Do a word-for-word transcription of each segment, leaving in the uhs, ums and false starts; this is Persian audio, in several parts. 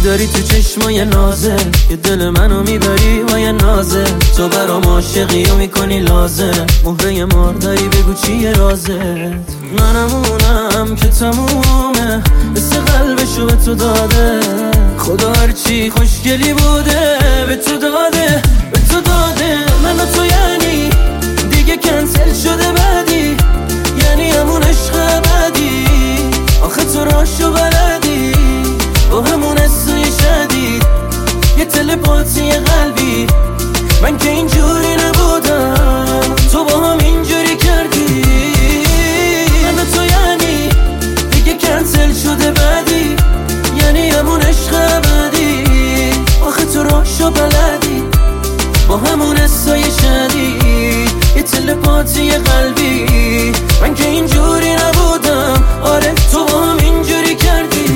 داری تو چشمای نازه که دل منو میبری با یه نازه. تو برام عاشقی و میکنی لازم، مهره مار داری بگو چیه رازت. منم اونم که تمومه مثل قلبشو به تو داده. خدا هرچی خوشگلی بوده به تو داده، به تو داده. من و تو یعنی دیگه کنسل شده بعدی، یعنی همون عشق بعدی. آخه تو راشو بلدی با همون حسای شدید، یه تلپاتی قلبی. من که اینجوری نبودم، تو با هم اینجوری کردی. من و تو یعنی دیگه کنسل شده بعدی، یعنی همون عشق بعدی. آخه تو راشو بلدی با همون حسای شدید، یه تلپاتی قلبی. من که اینجوری نبودم، آره تو با هم اینجوری کردی.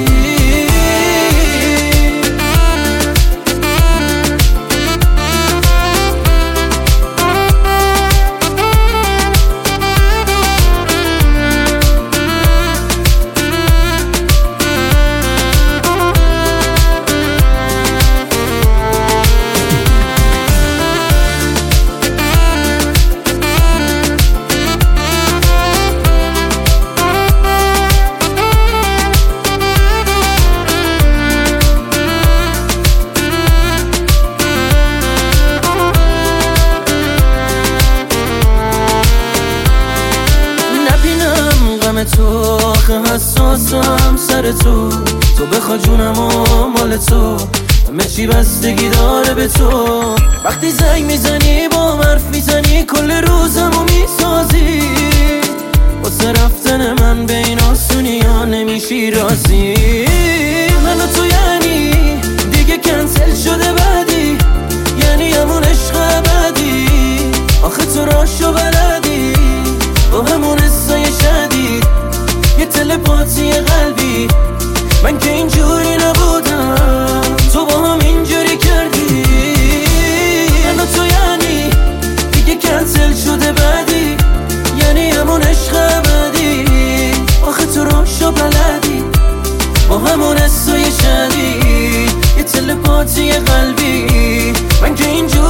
تو آخه حساسم سر تو، تو بخوا جونم و مال تو، همه چی بستگی داره به تو. وقتی زنگ میزنی با حرف میزنی کل روزمو میسازی، واسه رفتن من به این آسونی ها نمیشی راضی. من و تو یعنی دیگه کنسل شده بعدی، یعنی همون عشق بعدی. آخه تو راشو بلدی با همون حسای شدید، یه تلپاتی قلبی. من که اینجوری نبودم، تو با هم اینجوری کردی. من و تو یعنی دیگه کنسل شده بعدی، یعنی همون عشق بعدی. آخه تو راشو بلدی با همون حسای شدید، یه تلپاتی قلبی. من که اینجوری